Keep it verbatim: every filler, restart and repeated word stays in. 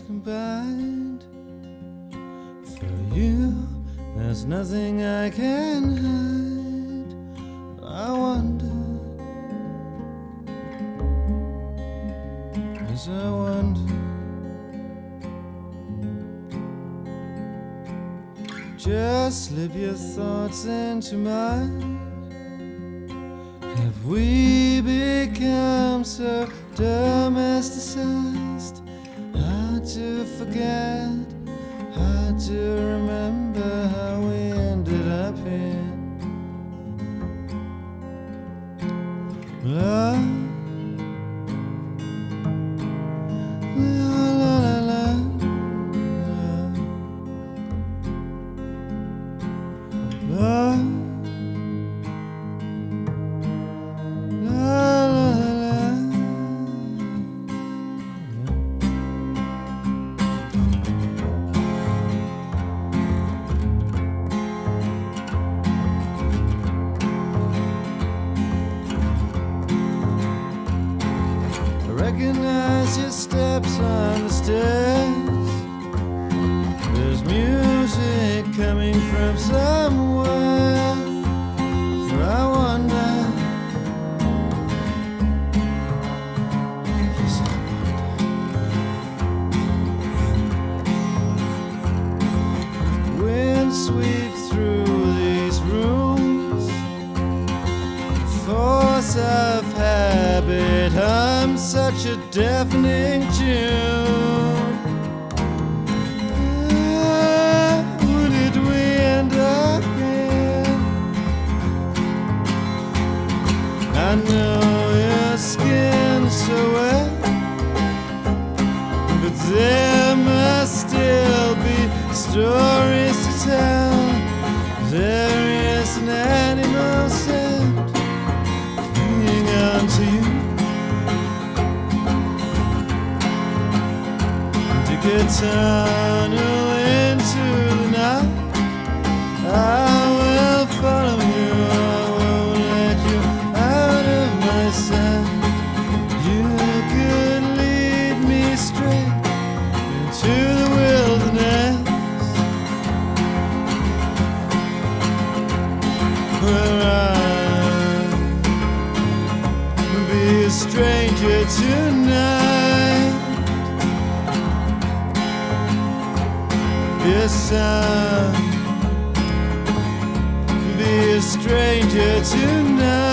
combined. For you, there's nothing I can hide. I wonder, as I wonder, just slip your thoughts into mine. Have we become so domesticized? Hard to forget, hard to remember how we ended up here. Love, la la la la, love, love. Recognize your steps on the stairs. There's music coming from somewhere. I wonder, yes, I wonder. Wind sweeps through these rooms, force of habit hums such a deafening tune. Ah, who did we end up in? I know your skin so well, but there must still be stories to tell. There is an animal sound clinging on to you. Dig a tunnel into the night. I will follow you. I won't let you out of my sight. You could lead me straight into the wilderness, where I'll be a stranger tonight. Yes, I'll be a stranger tonight.